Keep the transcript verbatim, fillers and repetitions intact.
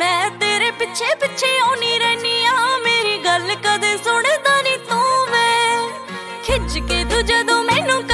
मैं तेरे पिछे पिछे आउनी रहनी आ, मेरी गल कदे सुनदा नी तू। वे खिज के तू जदों मैनू